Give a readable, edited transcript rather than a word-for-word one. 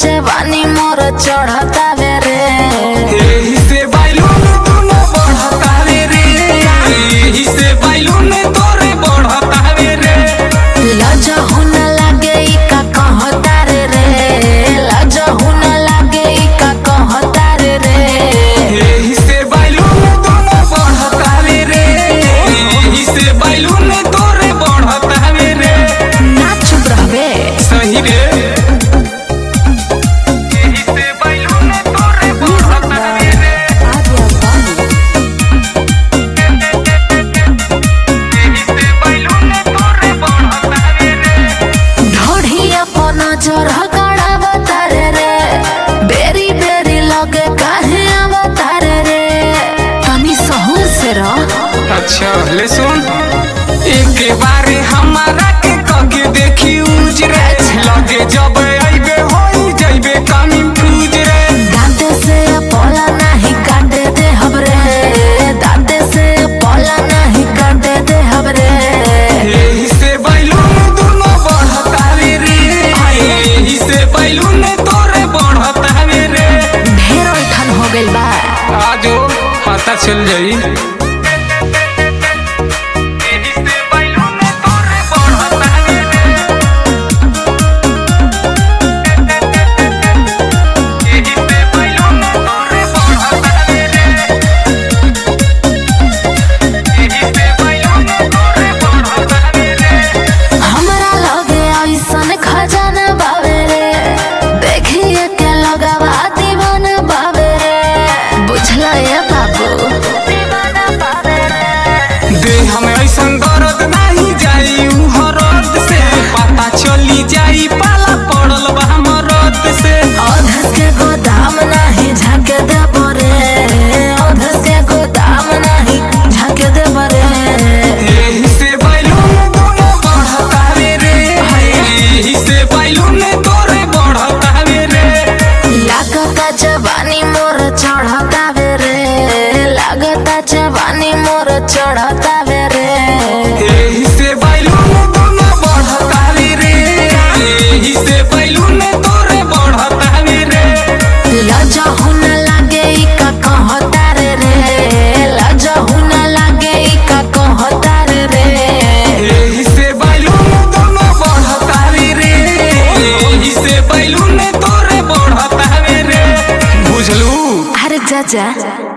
जवानी मोर चढ़ता वे रे एही से बैलून दुनो बढ़ता वे रे एही से बैलून तोरे बढ़ता वे रे लजहु न लागे ई का कहता रे लजहु न लागे ई का कहता रे एही से बैलून दुनो बढ़ता वे रे एही से बैलून तोरे बढ़ता वे रे ना चुप रहबे सही रे नजर गड़ावतारे रे बेरी बेरी लगे काहे अवतारे रे तनी सहूर से रह। अच्छा ले सुन एक बारे हमारा के कगे देखी उजरे लगे जब आइबे होई जइबे कानी पूजरे दांते से पोला नहीं काटे दे हमरे दांते से पोला नहीं काटे दे हमरे एही से बैलून दुनो बढ़ता वे रे एही से बैलून तोरे बढ़ता वे रे ढेर ओठन हो गइल बा आजो पता चल जाई ऐसन दर्द नहीं जाई हरद से पता चली जाई पाला पड़ल बा मरद से अधस के गोदाम नहीं झाके दे बरे अधस के गोदाम नहीं झाके दे बरे एही से बैलून दुनो बढ़ता वे रे एही से बैलून तोरे बढ़ता वे रे लागता जवानी मोर चढ़ता वे रे लागता जवानी मोर चढ़ता वे रे एही से बैलून दुनो बढ़ता वे रे एही से बैलून तोरे बढ़ता वे रे लजहु न लागे ई का कहता रे लजहु न लागे ई का कहता रे एही से बैलून दुनो बढ़ता वे रे एही से बैलून तोरे बढ़ता वे रे बुझलू अरे चाचा।